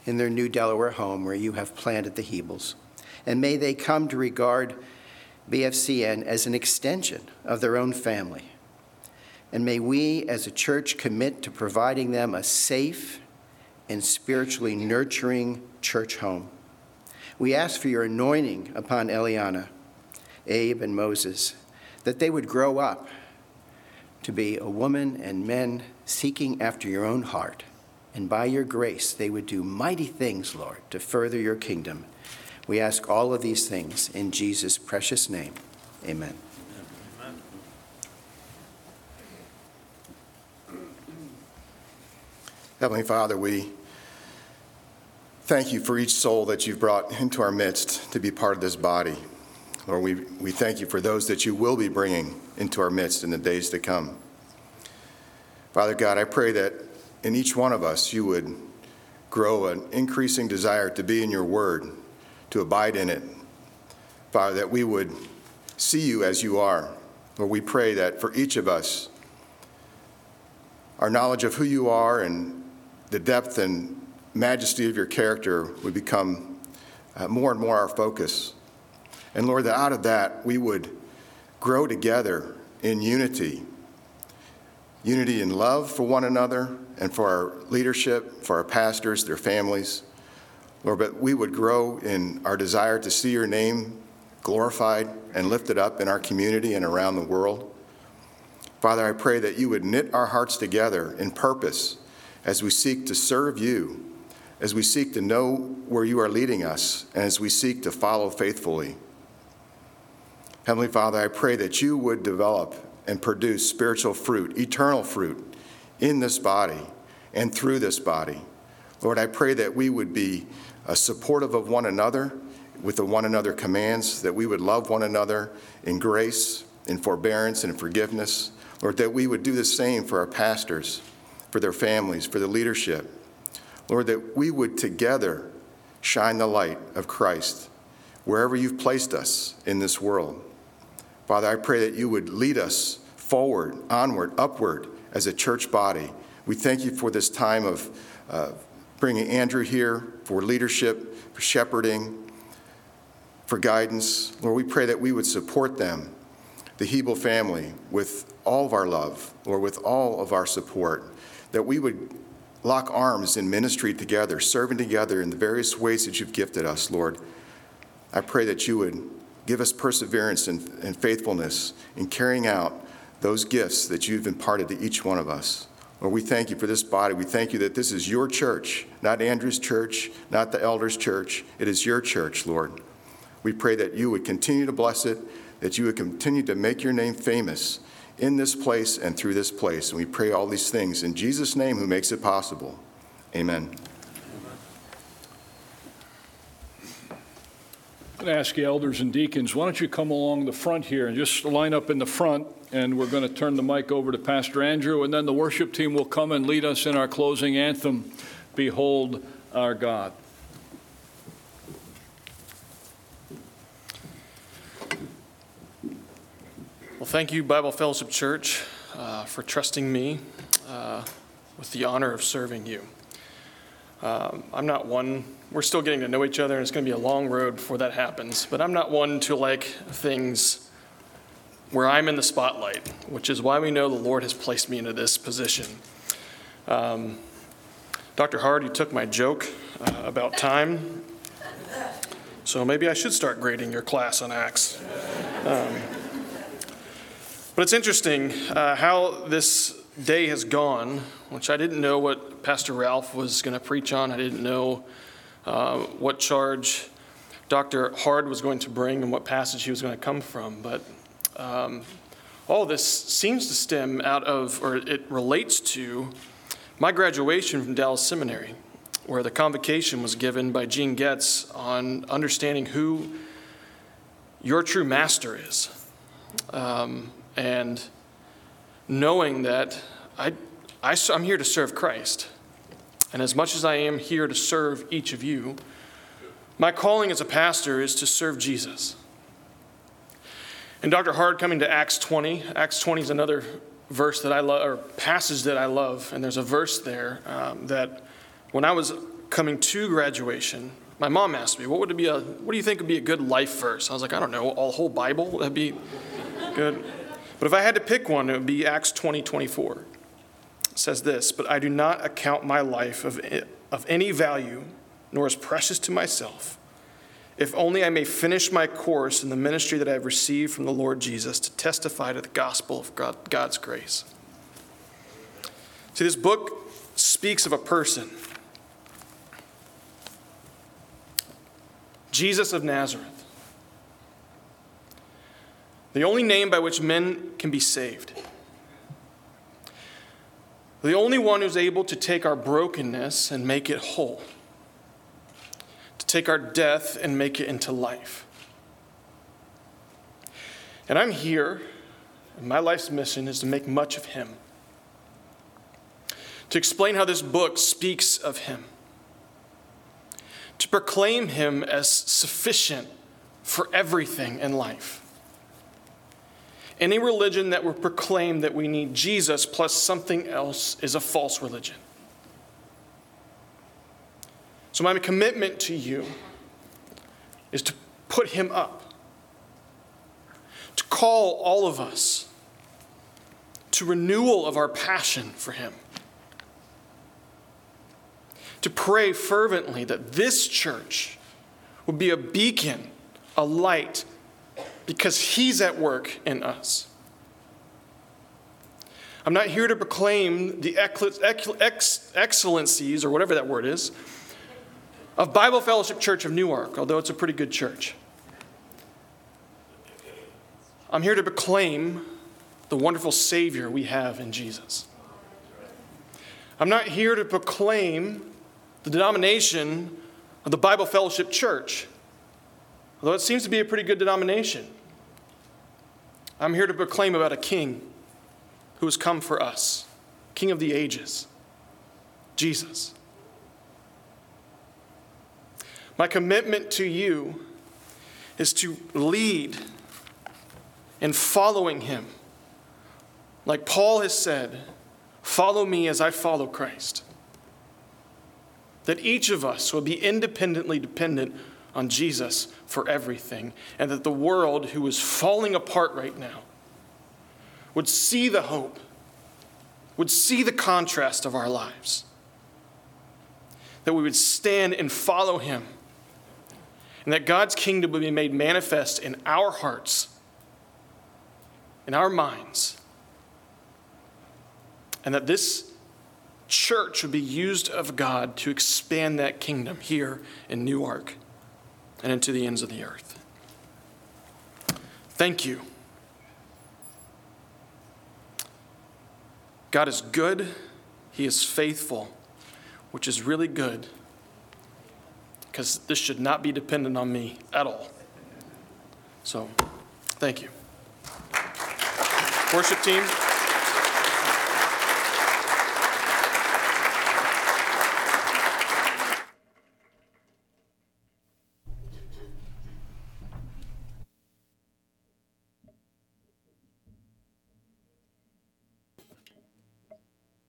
in their new Delaware home where you have planted the Hebels. And may they come to regard B F C N as an extension of their own family. And may we as a church commit to providing them a safe and spiritually nurturing church home. We ask for your anointing upon Eliana, Abe, and Moses, that they would grow up to be a woman and men seeking after your own heart. And by your grace, they would do mighty things, Lord, to further your kingdom. We ask all of these things in Jesus' precious name. Amen. Heavenly Father, we thank you for each soul that you've brought into our midst to be part of this body. Lord, we, we thank you for those that you will be bringing into our midst in the days to come. Father God, I pray that in each one of us you would grow an increasing desire to be in your word, to abide in it. Father, that we would see you as you are. Lord, we pray that for each of us, our knowledge of who you are and the depth and majesty of your character would become uh, more and more our focus. And Lord, that out of that we would grow together in unity, unity in love for one another and for our leadership, for our pastors, their families. Lord, but we would grow in our desire to see your name glorified and lifted up in our community and around the world. Father, I pray that you would knit our hearts together in purpose as we seek to serve you, as we seek to know where you are leading us, and as we seek to follow faithfully. Heavenly Father, I pray that you would develop and produce spiritual fruit, eternal fruit, in this body and through this body. Lord, I pray that we would be uh, supportive of one another with the one another commands, that we would love one another in grace, in forbearance, and forgiveness. Lord, that we would do the same for our pastors, for their families, for the leadership. Lord, that we would together shine the light of Christ wherever you've placed us in this world. Father, I pray that you would lead us forward, onward, upward as a church body. We thank you for this time of uh, bringing Andrew here for leadership, for shepherding, for guidance. Lord, we pray that we would support them, the Hebel family, with all of our love, or with all of our support, that we would lock arms in ministry together, serving together in the various ways that you've gifted us, Lord. I pray that you would give us perseverance and, and faithfulness in carrying out those gifts that you've imparted to each one of us. Lord, we thank you for this body. We thank you that this is your church, not Andrew's church, not the elders' church. It is your church, Lord. We pray that you would continue to bless it, that you would continue to make your name famous in this place and through this place. And we pray all these things in Jesus' name who makes it possible. Amen. I'm going to ask you, elders and deacons, why don't you come along the front here and just line up in the front, and we're going to turn the mic over to Pastor Andrew, and then the worship team will come and lead us in our closing anthem, Behold Our God. Well, thank you, Bible Fellowship Church, uh, for trusting me uh, with the honor of serving you. Um, I'm not one, we're still getting to know each other, and it's going to be a long road before that happens, but I'm not one to like things where I'm in the spotlight, which is why we know the Lord has placed me into this position. Um, Doctor Hard, you took my joke uh, about time, so maybe I should start grading your class on Acts. Um, But it's interesting uh, how this day has gone, which I didn't know what Pastor Ralph was going to preach on. I didn't know uh, what charge Doctor Hard was going to bring and what passage he was going to come from. But um, all this seems to stem out of, or it relates to, my graduation from Dallas Seminary, where the convocation was given by Gene Getz on understanding who your true master is. Um, And knowing that I, I, I'm here to serve Christ. And as much as I am here to serve each of you, my calling as a pastor is to serve Jesus. And Doctor Hard coming to Acts twenty, Acts twenty is another verse that I love, or passage that I love. And there's a verse there um, that when I was coming to graduation, my mom asked me, what would it be a, what do you think would be a good life verse? I was like, I don't know, a whole Bible? That'd be good. But if I had to pick one, it would be Acts twenty twenty-four. It says this, but I do not account my life of, of any value, nor as precious to myself, if only I may finish my course in the ministry that I have received from the Lord Jesus to testify to the gospel of God, God's grace. See, this book speaks of a person, Jesus of Nazareth, the only name by which men can be saved, the only one who's able to take our brokenness and make it whole, to take our death and make it into life. And I'm here, and my life's mission is to make much of him, to explain how this book speaks of him, to proclaim him as sufficient for everything in life. Any religion that will proclaim that we need Jesus plus something else is a false religion. So my commitment to you is to put him up, to call all of us to renewal of our passion for him, to pray fervently that this church would be a beacon, a light, because he's at work in us. I'm not here to proclaim the excellencies, or whatever that word is, of Bible Fellowship Church of Newark, although it's a pretty good church. I'm here to proclaim the wonderful Savior we have in Jesus. I'm not here to proclaim the denomination of the Bible Fellowship Church, although it seems to be a pretty good denomination. I'm here to proclaim about a king who has come for us, King of the ages, Jesus. My commitment to you is to lead in following him. Like Paul has said, follow me as I follow Christ. That each of us will be independently dependent on Jesus for everything, and that the world, who is falling apart right now, would see the hope, would see the contrast of our lives, that we would stand and follow him, and that God's kingdom would be made manifest in our hearts, in our minds, and that this church would be used of God to expand that kingdom here in Newark and into the ends of the earth. Thank you. God is good. He is faithful, which is really good, because this should not be dependent on me at all. So, thank you. Worship team.